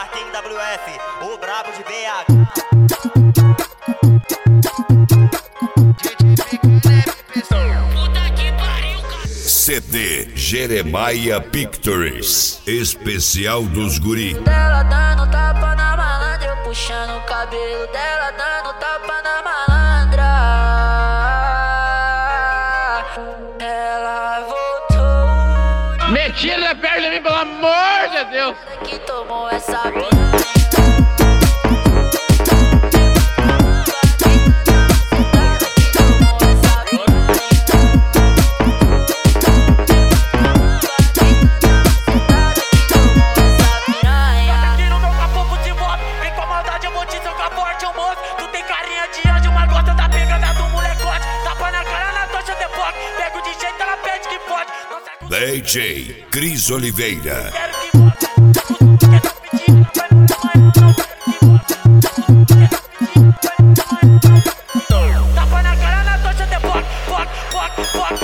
Martin WF, o brabo de BH. CD Jeremiah Pictures, especial dos guri. Dela dando tapa na malandra, eu puxando o cabelo dela, dando tapa na malandra. Ela voltou. Mentira, perto de mim, pelo amor de Deus. Que tomou essa DJ Cris Oliveira. tapa na cara na tocha de poc, poc, poc, poc.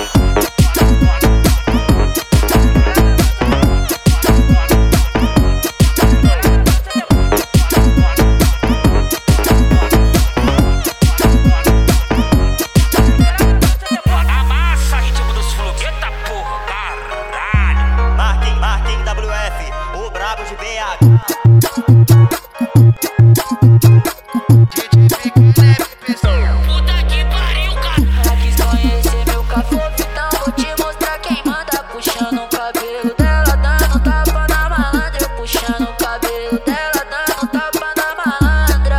Amassa, ritmo dos flugueta, porra, caralho. Martin WF, o brabo de BH. Puta que pariu, cara. Ela quis conhecer meu cafofo, então vou te mostrar quem manda. Puxando o cabelo dela, dando tapa na malandra. Eu puxando o cabelo dela, dando tapa na malandra.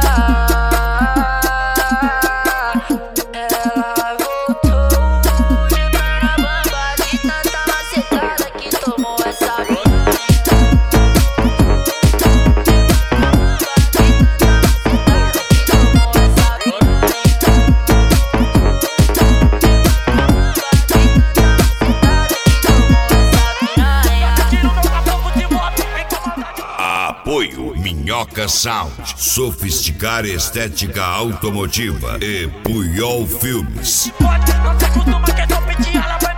Ela voltou de perna bamba, de tanta macetada que tomou essa Apoio Minhoca Sound, Sofisticar Estética Automotiva e Puyol Filmes. Não se acostuma que é só pedir, ela vai